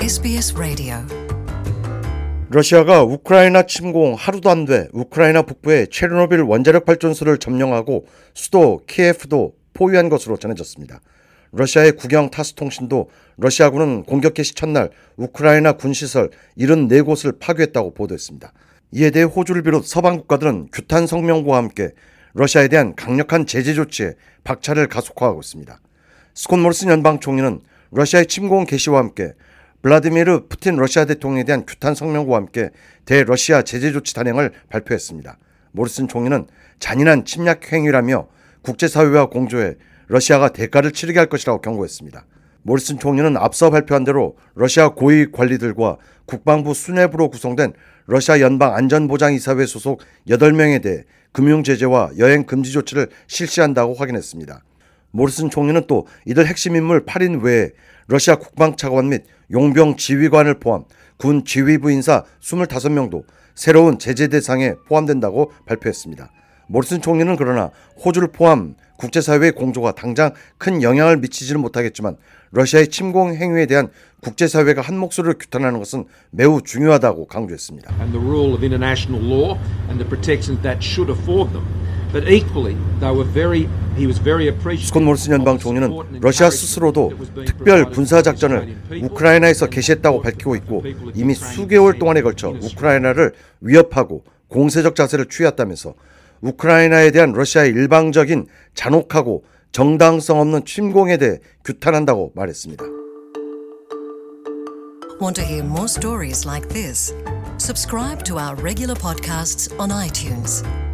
SBS Radio. 러시아가 우크라이나 침공 하루도 안 돼 우크라이나 북부의 체르노빌 원자력 발전소를 점령하고 수도 키예프도 포위한 것으로 전해졌습니다. 러시아의 국영 타스 통신도 러시아군은 공격 개시 첫날 우크라이나 군시설 74곳을 파괴했다고 보도했습니다. 이에 대해 호주를 비롯 서방 국가들은 규탄 성명과 함께 러시아에 대한 강력한 제재 조치에 박차를 가속화하고 있습니다. 스콧 모리슨 연방 총리는 러시아의 침공 개시와 함께 블라디미르 푸틴 러시아 대통령에 대한 규탄 성명과 함께 대러시아 제재 조치 단행을 발표했습니다. 모리슨 총리는 잔인한 침략 행위라며 국제사회와 공조해 러시아가 대가를 치르게 할 것이라고 경고했습니다. 모리슨 총리는 앞서 발표한 대로 러시아 고위 관리들과 국방부 수뇌부로 구성된 러시아 연방안전보장이사회 소속 8명에 대해 금융제재와 여행 금지 조치를 실시한다고 확인했습니다. 모리슨 총리는 또 이들 핵심 인물 8인 외에 러시아 국방차관 및 용병 지휘관을 포함 군 지휘부 인사 25명도 새로운 제재 대상에 포함된다고 발표했습니다. 모리슨 총리는 그러나 호주를 포함 국제사회의 공조가 당장 큰 영향을 미치지는 못하겠지만 러시아의 침공 행위에 대한 국제사회가 한 목소리로 규탄하는 것은 매우 중요하다고 강조했습니다. And the rule of international law and the protections that should afford them. But equally, he was very appreciative. 스콧 모리슨 연방 총리는 러시아 스스로도 특별 군사 작전을 우크라이나에서 개시했다고 밝히고 있고 이미 수개월 동안에 걸쳐 우크라이나를 위협하고 공세적 자세를 취했다면서 우크라이나에 대한 러시아의 일방적인 잔혹하고 정당성 없는 침공에 대해 규탄한다고 말했습니다. Want to hear more stories like this? Subscribe to our regular podcasts on iTunes.